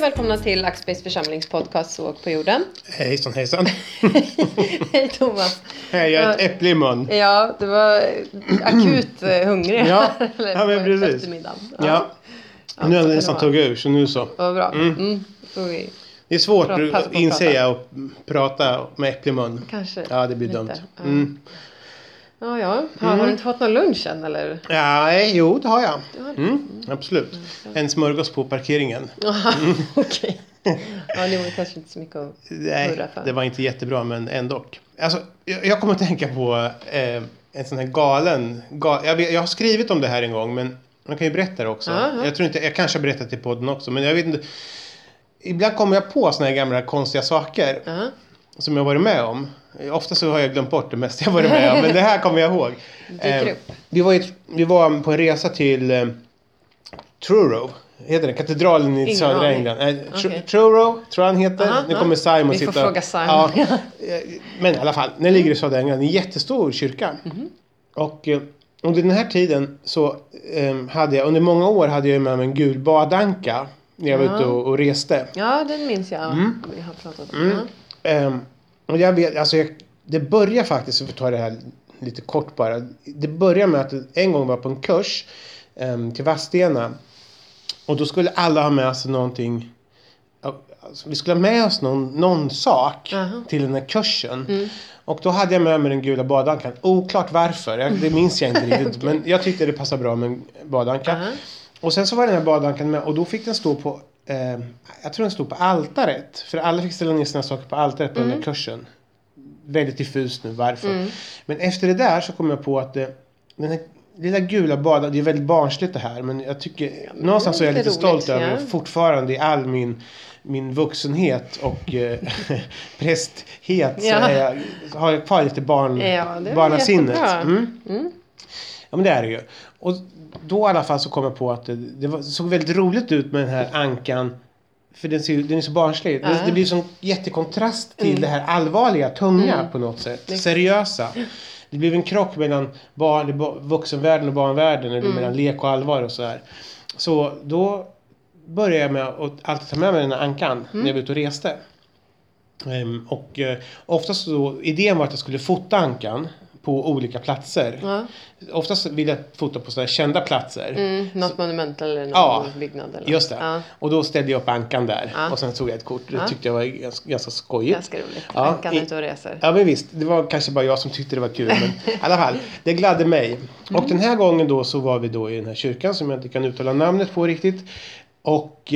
välkomna till Axbergs församlingspodcast Såg på jorden. Hejsan. Hej Thomas. Hej, jag har ett äpple i mun. Ja, det var akut hungrig. Ja, men precis. Ja. Nu är det nästan tagit ur, så nu så. Vad bra. Det är svårt att inse och prata med äpple i mun. Kanske. Ja, det blir dumt. Ja. Har du inte fått någon lunch än, eller? Ja, jo, det har jag. Absolut. En smörgås på parkeringen. Okej. Ja, det var kanske inte så mycket att hurra för. Det var inte jättebra, men ändå. Alltså, jag kommer att tänka på en sån här galen... Jag har skrivit om det här en gång, men man kan ju berätta det också. Jag kanske har berättat i podden också, men jag vet inte. Ibland kommer jag på såna här gamla konstiga saker som jag varit med om. Ofta så har jag glömt bort det mesta jag varit med om, men det här kommer jag ihåg. Vi var på en resa till Truro. Heter det? Katedralen i södra England. Truro, tror han heter. Nu kommer Simon vi sitta. Vi får fråga Simon. Ja. Men i alla fall, när ligger i södra England. En jättestor kyrka. Och under den här tiden så hade jag, under många år hade jag med mig en gul badanka. När jag var ute och reste. Ja, den minns jag. Vi har pratat om. Och jag vet, alltså det börjar faktiskt, så får ta det här lite kort bara. Det börjar med att en gång var på en kurs till Vadstena. Och då skulle alla ha med sig någonting. Alltså, vi skulle ha med oss någon sak till den här kursen. Och då hade jag med mig den gula badankan. Oklart varför, det minns jag inte riktigt. Men jag tyckte det passade bra med en badanka. Och sen så var den här badankan med. Och då fick den stå på, jag tror den stod på altaret. För alla fick ställa ner sina saker på altaret på den här kursen. Väldigt diffus nu varför. Men efter det där så kom jag på att den här lilla gula badankan, det är väldigt barnsligt det här. Men jag tycker, någonstans så är jag lite stolt över fortfarande i all min vuxenhet och prästhet så har jag kvar lite barnasinnet. Ja, men det är det ju. Och då i alla fall så kom jag på att det såg väldigt roligt ut med den här ankan. För den är så barnslig. Det blir som jättekontrast till det här allvarliga, tunga på något sätt. Seriösa. Det blev en krock mellan vuxenvärlden och barnvärlden. Eller mellan lek och allvar och så här. Så då började jag med att alltid ta med mig den här ankan när jag var ute och reste. Och oftast så, idén var att jag skulle fota ankan på olika platser. Oftast vill jag fota på sådana kända platser. Något monument eller någon byggnad. Eller just det. Och då ställde jag upp ankan där. Och sen tog jag ett kort. Det tyckte jag var ganska skojigt. Ganska roligt. Ankan ute och reser. Ja, men visst. Det var kanske bara jag som tyckte det var kul. Men i alla fall, det gladde mig. Och den här gången då så var vi då i den här kyrkan som jag inte kan uttala namnet på riktigt. Och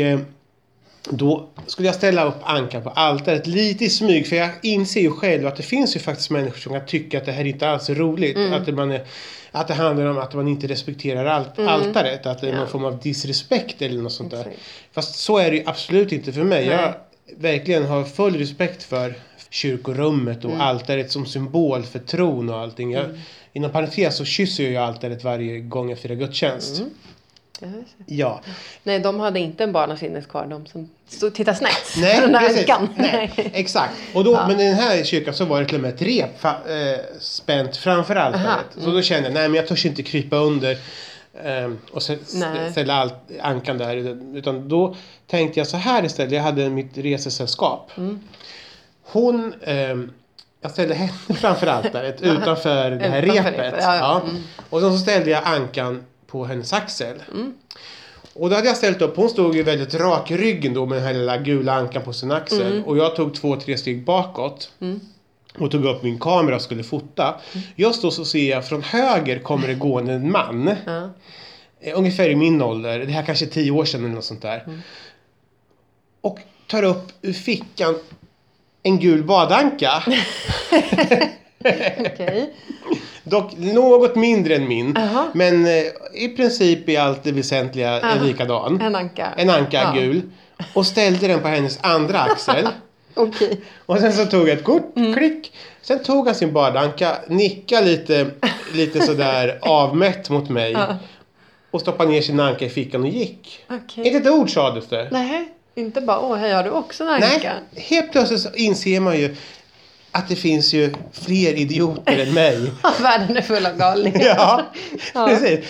då skulle jag ställa upp ankan på altaret lite i smyg. För jag inser ju själv att det finns ju faktiskt människor som kan tycka att det här inte alls är roligt. Att det handlar om att man inte respekterar altaret. Att det är någon form av disrespekt eller något sånt där. Fast så är det ju absolut inte för mig. Jag verkligen har full respekt för kyrkorummet och altaret som symbol för tron och allting. Inom parentes så kysser jag ju altaret varje gång jag firar gudstjänst. Ja. Nej, de hade inte en barnasinnes kvar, de som tittar snett. Nej, precis. Nej, exakt. Och då, men i den här kyrkan så var det till och med ett rep spänt framför altaret. Så då kände jag, men jag törs inte krypa under och ställa ankan där. Utan då tänkte jag så här istället. Jag hade mitt resesällskap. Jag ställde henne framför altaret utanför det här repet. Och så ställde jag ankan på hennes axel. Och då hade jag ställt upp. Hon stod ju väldigt rak i ryggen då med den här lilla gula ankan på sin axel. Och jag tog 2-3 steg bakåt. Och tog upp min kamera och skulle fota. Just då så ser jag från höger kommer det gå en man. Ungefär i min ålder. Det här kanske 10 år sedan eller något sånt där. Och tar upp ur fickan en gul badanka. Okej. Dock något mindre än min. Men i princip är allt det väsentliga likadan. En anka gul. Och ställde den på hennes andra axel. Och sen så tog jag ett kort. Klick. Sen tog han sin badanka. Nickade lite sådär avmätt mot mig. Och stoppade ner sin anka i fickan och gick. Inte ett ord sades det. Nej, inte bara hej, har du också en anka? Nej, helt plötsligt så inser man ju att det finns ju fler idioter än mig. Världen är full av galningar. Ja, precis.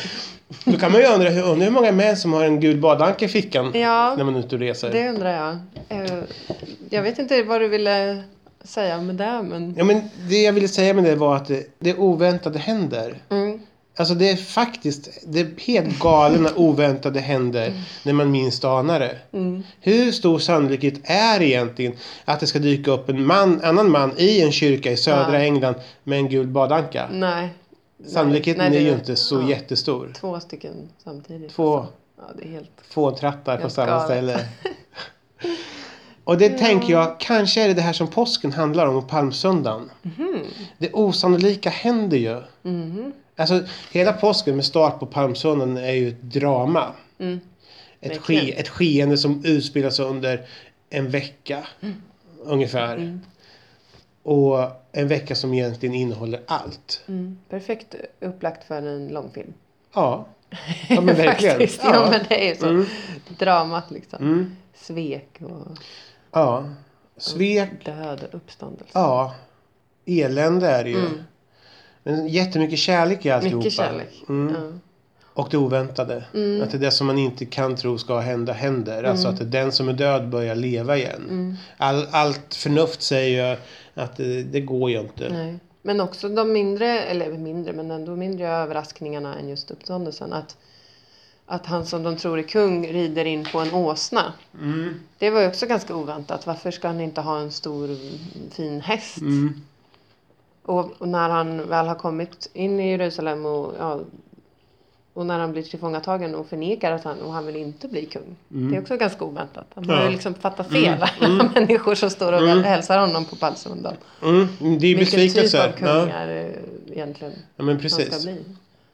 Då kan man ju undra hur många män som har en gul badanka i fickan när man är ute och reser. Det undrar jag. Jag vet inte vad du ville säga med det. Men... Ja, men det jag ville säga med det var att det oväntade händer. Alltså det är faktiskt helt galna oväntade händer när man minst anar det. Hur stor sannolikhet är egentligen att det ska dyka upp en annan man i en kyrka i södra England med en gul badanka? Nej. Sannolikheten är ju inte så jättestor. 2 stycken samtidigt. Ja, det är helt... fåntrattar på samma ställe. Och det tänker jag, kanske är det här som påsken handlar om och palmsöndagen. Det osannolika händer ju. Alltså hela påsken med start på palmsöndagen är ju ett drama. Ett skeende som utspelas under en vecka ungefär. Och en vecka som egentligen innehåller allt. Perfekt upplagt för en långfilm. Ja men verkligen. Faktiskt, ja men det är ju så. Dramat liksom. Svek och... Ja. Svek. Död och uppståndelse. Ja. Elände är det ju. Men jättemycket kärlek i alltihopa. Mycket kärlek. Och det oväntade. Att det som man inte kan tro ska hända händer. Alltså att den som är död börjar leva igen. Allt förnuft säger ju att det går ju inte. Nej. Men också de men ändå mindre överraskningarna än just uppståndelsen. Att han som de tror är kung rider in på en åsna. Det var ju också ganska oväntat. Varför ska han inte ha en stor fin häst? Och när han väl har kommit in i Jerusalem och när han blir tillfångatagen och förnekar att han vill inte bli kung. Det är också ganska oväntat. Han har ju liksom fattat fel. Alla människor som står och hälsar honom på palmsöndagen. Det är besvikelser. Vilken typ av kung är egentligen men precis. han ska bli.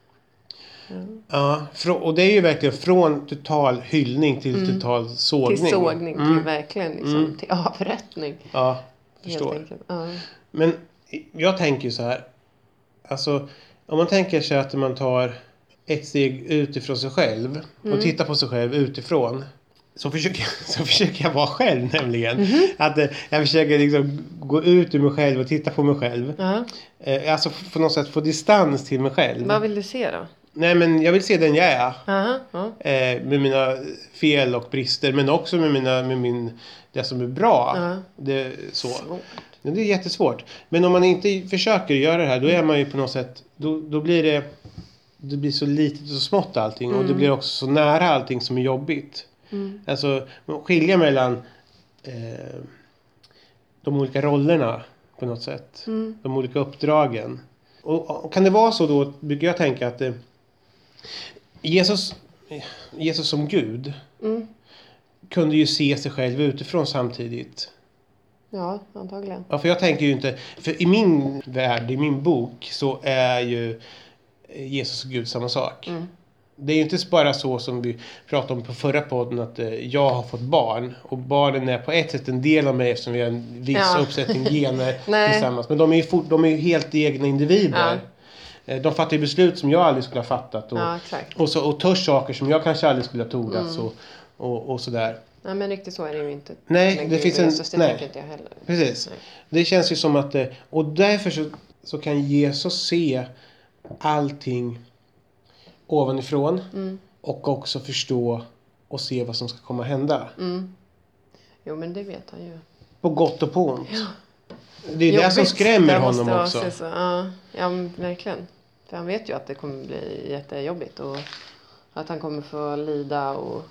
Ja, och det är ju verkligen från total hyllning till total sågning. Till sågning, till verkligen liksom, till avrättning. Ja, förstår. Men jag tänker ju så här. Alltså, om man tänker sig att man tar ett steg utifrån sig själv och tittar på sig själv utifrån, så försöker jag vara själv nämligen. Att jag försöker liksom gå ut ur mig själv och titta på mig själv. Alltså på något sätt få distans till mig själv. Vad vill du se då? Nej, men jag vill se den jag är. Med mina fel och brister, men också med det som är bra. Det är så. Svårt. Det är jättesvårt. Men om man inte försöker göra det här, då är man ju på något sätt, då blir det blir så litet och så smått allting. Och det blir också så nära allting som är jobbigt. Alltså skilja mellan de olika rollerna på något sätt. De olika uppdragen. Och kan det vara så då, brukar jag tänka att Jesus som Gud kunde ju se sig själv utifrån samtidigt. Ja, antagligen. Ja, för jag tänker ju inte, för i min värld, i min bok, så är ju Jesus och Gud samma sak. Det är ju inte bara så som vi pratade om på förra podden, att jag har fått barn. Och barnen är på ett sätt en del av mig eftersom vi har en viss uppsättning gener tillsammans. Men de är ju helt egna individer. De fattar ju beslut som jag aldrig skulle ha fattat. Och törs saker som jag kanske aldrig skulle ha tordat. Och sådär. Nej, men riktigt så är det ju inte. Nej, det finns Jesus, det tänker inte jag heller. Precis. Nej. Det känns ju som att, och därför så kan Jesus se allting ovanifrån. Och också förstå och se vad som ska komma hända. Jo, men det vet han ju. På gott och på ont. Ja. Det är det som skrämmer honom också. Ja, verkligen. För han vet ju att det kommer bli jättejobbigt. Och att han kommer få lida och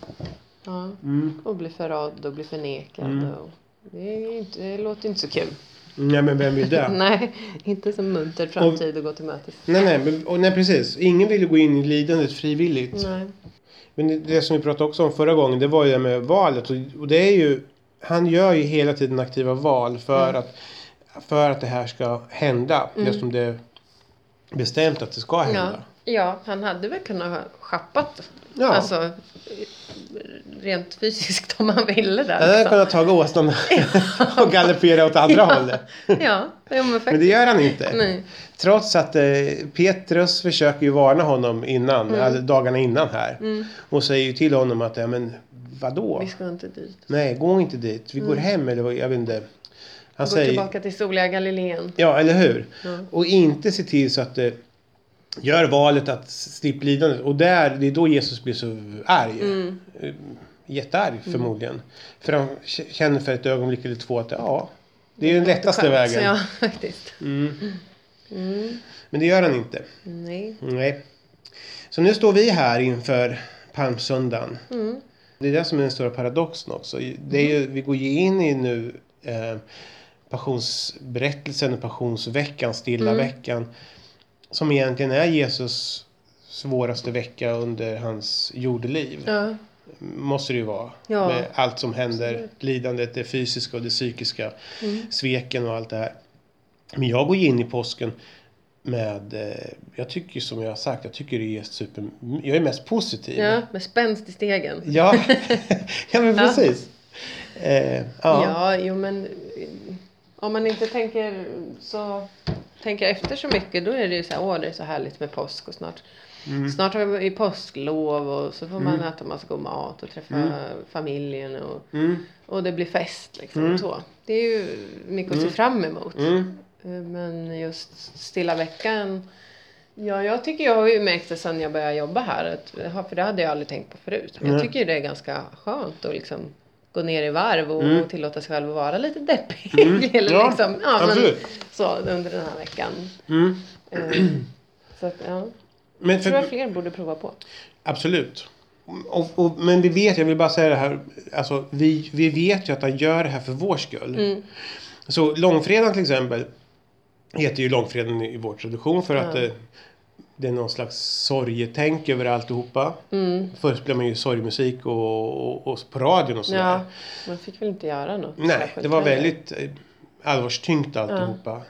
bli förrådd och bli förnekad. Och det låter inte så kul. Nej, men vem vill det? Nej, inte som munter framtid och gå till mötes. Nej, precis. Ingen vill gå in i lidandet frivilligt. Nej. Men det som vi pratade också om förra gången, det var ju det med valet. Och det är ju, han gör ju hela tiden aktiva val för att det här ska hända. Just som det är bestämt att det ska hända. Ja, han hade väl kunnat ha schappat. Ja. Alltså, rent fysiskt om han ville där. Han hade kunnat ta åsnan och galoppera åt andra hållet. Men det gör han inte. Nej. Trots att Petrus försöker ju varna honom innan, dagarna innan här. Och säger ju till honom att, men vadå? Vi ska inte dit. Nej, gå inte dit. Vi går hem, eller jag vet inte. Han går tillbaka till soliga Galileen. Ja, eller hur? Och inte se till så att gör valet att slippa lidandet. Och det är då Jesus blir så arg. Jättearg förmodligen. För han känner för ett ögonblick eller två att det är den lättaste vägen. Ja, faktiskt. Men det gör han inte. Nej. Så nu står vi här inför palmsöndagen. Det är det som är den stora paradoxen också. Det är ju, vi går ju in i nu passionsberättelsen och passionsveckan, stilla veckan. Som egentligen är Jesus svåraste vecka under hans jordeliv. Ja. Måste det ju vara. Ja. Med allt som händer. Lidandet, det fysiska och det psykiska. Sveken och allt det här. Men jag går in i påsken med, jag tycker som jag har sagt, jag tycker det är jag är mest positiv. Ja, med spänst i stegen. Ja, ja men precis. Ja, jo men om man inte tänker efter så mycket, då är det ju så här, det är så härligt med påsk och snart har vi påsklov och så får man äta massa god mat och träffa familjen och det blir fest liksom så. Det är ju mycket att se fram emot. Men just stilla veckan, jag tycker jag har ju märkt det sedan jag började jobba här, för det hade jag aldrig tänkt på förut. Men jag tycker det är ganska skönt att liksom gå ner i varv och tillåta sig själv att vara lite deppig. Eller liksom, men, så under den här veckan. Så att, men jag tror att fler borde prova på. Absolut. Men vi vet, jag vill bara säga det här, alltså, vi vet ju att han gör det här för vår skull. Så långfredagen till exempel heter ju långfredagen i vår tradition för att det är någon slags sorgetänk över alltihopa. Först spelar man ju sorgmusik och på radion och sådär. Ja, man fick väl inte göra något. Nej, det var väldigt allvarstyngt alltihopa.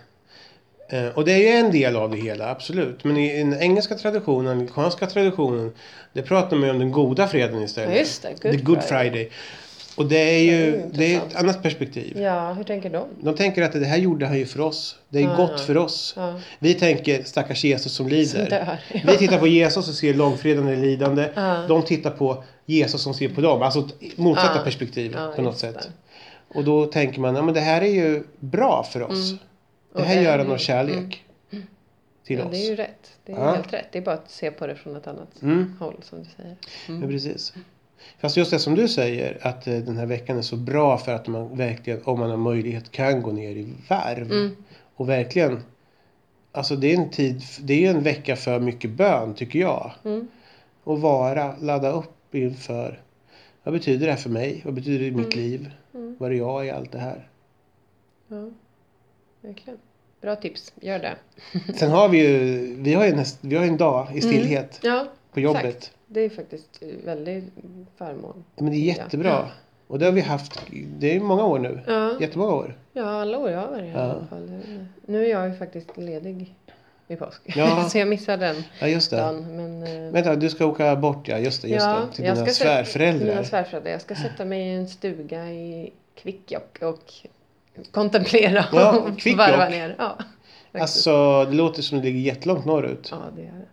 Och det är ju en del av det hela, absolut. Men i den engelska traditionen, den amerikanska traditionen, det pratar man ju om den goda freden istället. Ja, just det. The Good Friday. Och det är ju det är ett annat perspektiv. Ja, hur tänker de? De tänker att det här gjorde han ju för oss. Det är gott för oss. Ja. Vi tänker stackars Jesus som lider. Vi tittar på Jesus och ser långfredan är lidande. De tittar på Jesus som ser på dem. Alltså motsatta perspektiv på något sätt. Och då tänker man, men det här är ju bra för oss. Det här gör han av kärlek till oss. Det är ju rätt. Det är helt rätt. Det är bara att se på det från ett annat håll som du säger. Ja, precis. Fast just det som du säger, att den här veckan är så bra för att man verkligen, om man har möjlighet, kan gå ner i varv. Och verkligen, alltså det är en vecka för mycket bön, tycker jag. Och ladda upp inför, vad betyder det här för mig? Vad betyder det i mitt liv? Vad är jag i allt det här? Ja, verkligen. Bra tips, gör det. Sen har vi har en dag i stillhet på jobbet. Exakt. Det är faktiskt väldigt förmån. Men det är jättebra. Ja. Och det har vi haft, det är många år nu. Ja. Jättemånga år. Ja, alla år jag har varit här i alla fall. Nu är jag ju faktiskt ledig i påsk. Ja. Så jag missar den dagen. Men, vänta, du ska åka bort, just det. Till dina svärföräldrar. Mina svärföräldrar. Jag ska sätta mig i en stuga i Kvikkjokk och kontemplera och varva ner. Ja, alltså, det låter som det ligger jättelångt norrut. Ja, det är det.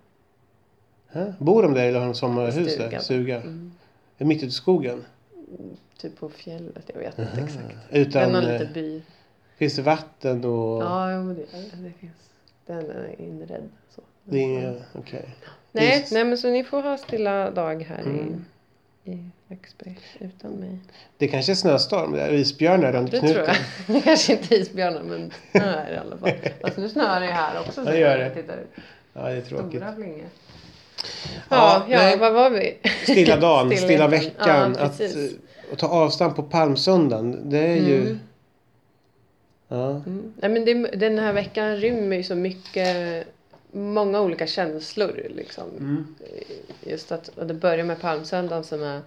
Bor de där eller har de sommarhus där? Stuga. Mitt ute i skogen? Typ på fjället, jag vet inte exakt. Utan någon liten by. Finns det vatten och... Ja, det finns. Den är inredd. Så. Det är okej. Nej, men så ni får ha stilla dag här i Växberg utan mig. Det kanske är snöstorm där, isbjörnar runt knuten. Det tror jag. Det kanske inte isbjörnar, men snö i alla fall. Fast nu snöar det här också. Ja, det gör det. Ja, det är tråkigt. Stora flingor. Ja, vad var vi? Stilla dagen, stilla veckan. Att ta avstamp på palmsöndagen, det är ju... Ja. Nej, men den här veckan rymmer ju så mycket, många olika känslor liksom. Just att det börjar med palmsöndagen som är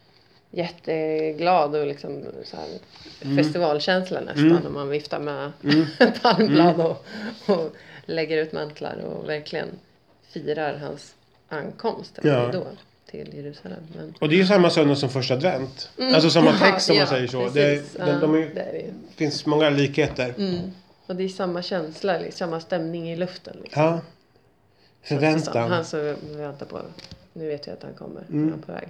jätteglad och liksom så här festivalkänsla nästan när man viftar med palmblad och lägger ut mantlar och verkligen firar hans ankomst då till Jerusalem. Men... Och det är ju samma söndag som första advent. Alltså samma text som man säger så. Det finns många likheter. Och det är samma känsla, samma stämning i luften. Liksom. Ja. Förväntan. Han så väntar på. Nu vet jag att han kommer. Han är på väg.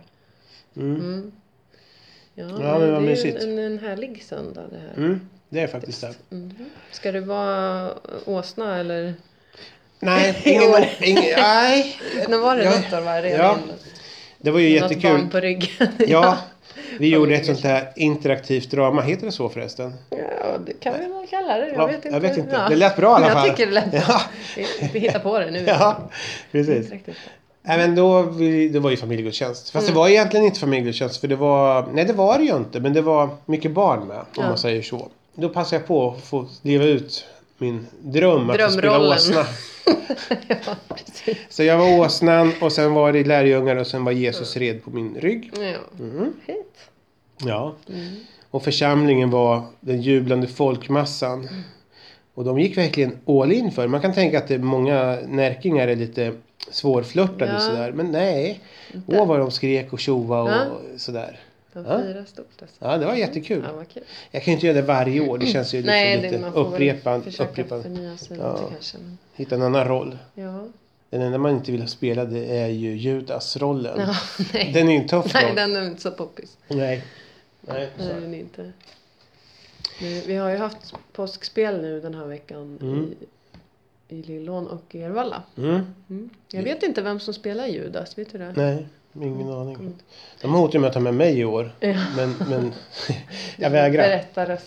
Ja, men det är ju en härlig söndag det här. Det är faktiskt det. Ska du vara åsna eller? Nej, nej. Nu var det något år var det redan. Ja, det var ju något jättekul. barn på ryggen. Ja, vi gjorde ett sånt här interaktivt drama. Heter det så förresten? Ja, det kan vi väl kalla det. Jag vet inte. Ja. Det lät bra i alla fall. Jag tycker det lät bra. Ja. Vi hittar på det nu. Ja, precis. Men då det var ju familjegudstjänst. Fast det var egentligen inte familjegudstjänst. För det var det ju inte. Men det var mycket barn med, om man säger så. Då passade jag på att få leva ut min dröm att spela åsna. Ja, precis. Så jag var åsnan och sen var det lärjungar och sen var Jesus red på min rygg. Ja, fint. Ja. Och församlingen var den jublande folkmassan. Och de gick verkligen all in för. Man kan tänka att det många närkingar är lite svårflörtade sådär. Men nej. Vad de skrek och tjova och sådär. De fyra stort alltså. Ja, det var jättekul. Ja, vad kul. Jag kan ju inte göra det varje år. Det känns ju liksom lite upprepande. Försöka förnya sig lite kanske. Hitta en annan roll. Ja. Den enda man inte vill spela det är ju Judas-rollen. Ja, nej. Den är ju en tuff roll. Nej, den är inte så poppis. Nej, så. Nej, den är inte. Vi har ju haft påskspel nu den här veckan i Lillån och Ervalla. Jag vet inte vem som spelar Judas, vet du det? Nej, ingen aning. De hotar med att ta med mig i år. Ja. Men jag vägrar. Berätta röst.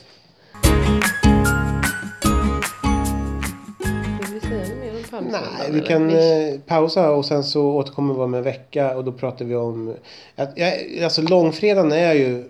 Vill vi säga något mer om Palmsöndagen? Nej, vi kan pausa och sen så återkommer vi om en vecka och då pratar vi om... Alltså långfredagen är ju...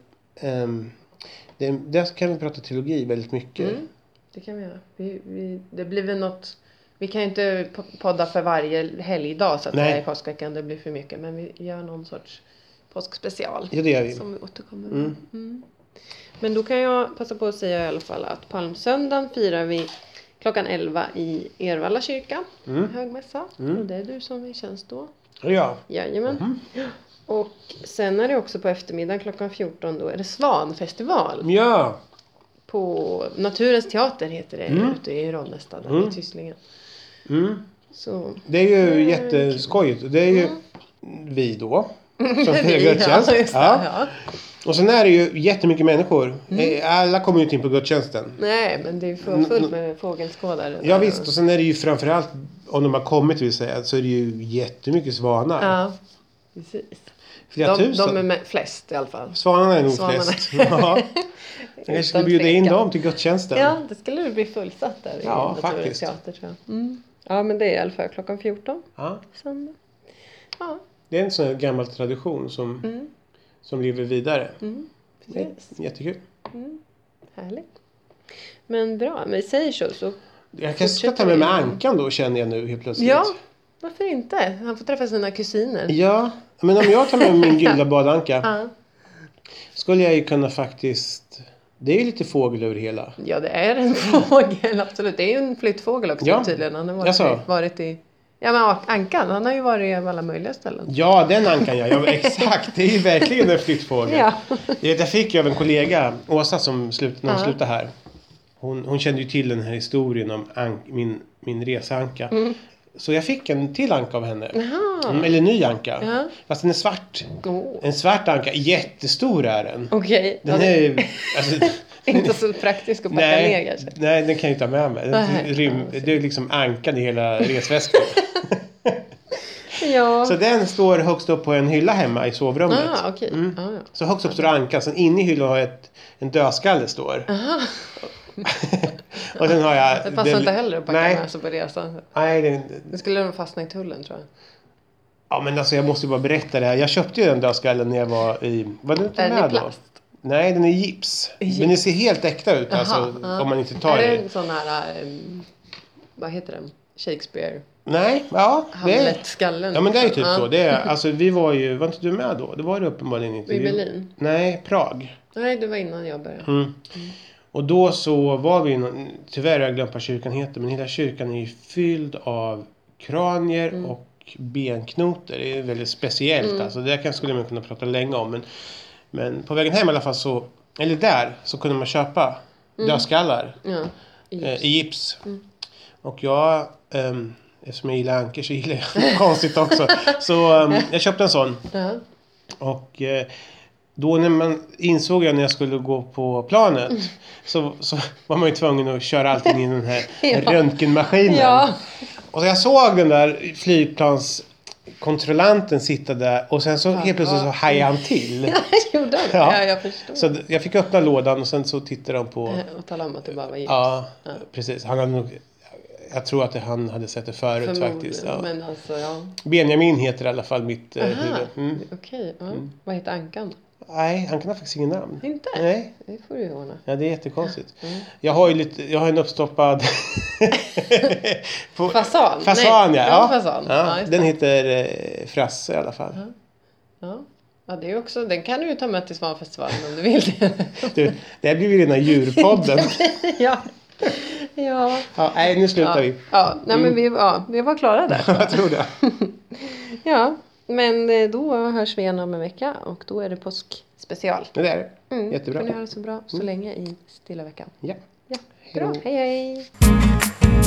där kan vi prata teologi väldigt mycket. Det kan vi göra. Det blir väl något... Vi kan ju inte podda för varje helgdag så att säga i påskveckan. Det blir för mycket. Men vi gör någon sorts påskspecial. Ja, det gör vi. Som vi återkommer med. Men då kan jag passa på att säga i alla fall att Palmsöndagen firar vi klockan 11 i Ervalla kyrka. Högmässa. Och det är du som är tjänst då. Ja. Jajamän. Och sen är det också på eftermiddagen klockan 14 då är det Svanfestival. Ja. På Naturens teater heter det ute i Ronnestad i Tyslingen. Så det är ju jätteskojigt. Det är ju vi då som firar gudstjänst. Ja. Och sen är det ju jättemycket människor. Alla kommer ju inte in på gudstjänsten. Nej, men det är fullt med fågelskådare. Ja visst, och sen är det ju framförallt om de har kommit vill säga så är det ju jättemycket svanar. Ja, precis. De är flest i alla fall. Svanarna är nog flest. Ja. Jag skulle bjuda in dem till gudstjänsten. Ja, det skulle bli fullsatt där i faktiskt. Teater, tror jag. Ja, men det är i alla fall klockan 14. Ja. Söndag. Ja. Det är en sån här gammal tradition som lever vidare. Jättekul. Härligt. Men bra, men vi säger så jag kanske ska ta med Ankan då, känner jag nu helt plötsligt. Ja, varför inte? Han får träffa sina kusiner. Ja, men om jag tar med min gula badanka skulle jag ju kunna faktiskt... Det är ju lite fågel över hela. Ja, det är en fågel, absolut. Det är ju en flyttfågel också tydligen. Han har varit i... Ja, men Ankan, han har ju varit i alla möjliga ställen. Ja, den Ankan, ja exakt. Det är ju verkligen en flyttfågel. Ja. Det fick jag av en kollega, Åsa, som slutade här. Hon kände ju till den här historien om min resanka. Så jag fick en till anka av henne. Eller en ny anka. Fast den är svart. En svart anka. Jättestor är den. Okej. Den är... Alltså, inte så praktisk att packa ner kanske. Nej, den kan jag inte ha med mig. Det är liksom ankan i hela resväskan. Så den står högst upp på en hylla hemma i sovrummet. Okay. Så högst upp står ankan. Sen inne i hyllan har jag en dödskalle står. Och sen har jag... Det passar inte heller att packa med sig på resan. Nej, det skulle nog fastna i tullen, tror jag. Ja, men alltså jag måste ju bara berätta det här. Jag köpte ju den dödskallen när jag var i... Var du inte med då? Nej, den är gips. Men den ser helt äkta ut. Alltså, om man inte tar det. Är det en sån här... vad heter den? Shakespeare? Nej, Hamlet-skallen. Ja, men det är ju typ så. Det är, alltså, var inte du med då? Det var det uppenbarligen inte. I Berlin? Nej, Prag. Nej, det var innan jag började. Och då så var vi... Tyvärr har jag glömt vad kyrkan heter. Men hela kyrkan är ju fylld av kranier och benknotor. Det är väldigt speciellt. Alltså, det skulle man kunna prata länge om. Men på vägen hem i alla fall så... Eller där så kunde man köpa dödskallar. I gips. Och jag... eftersom jag gillar ankor så gillar jag konstigt också. Så jag köpte en sån. Och... Då insåg jag när jag skulle gå på planet så var man ju tvungen att köra allting i den här röntgenmaskinen. Och så jag såg den där flygplanskontrollanten sitta där. Och sen så helt plötsligt så hajade han till. Gjorde det? Ja, jag förstår. Så jag fick öppna lådan och sen så tittade de på... Och tala om att det bara var gips. Ja, precis. Han hade nog... Jag tror att han hade sett det förut faktiskt. Ja. Men alltså, ja. Benjamin heter i alla fall mitt huvud. Okej. Vad heter ankan? Nej, han kan ha faktiskt ingen namn. Inte? Nej. Det får du ordna. Ja, det är jättekonstigt. Jag har en uppstoppad... Fasan? Fasan, nej. ja. Fasan. Ja, den heter Frasse i alla fall. Ja, det är också, den kan du ju ta med till Svanfestivalen om du vill det. Du, det här blir ju den här djurpodden. Ja. Nej, nu slutar vi. Ja, nej, men vi var klara där. Jag tror det. Ja, men då hörs vi igen om en vecka och då är det påskspecial. Det är det. Jättebra. Får ni ha det så bra så länge i stilla veckan. Ja. Bra, hej hej.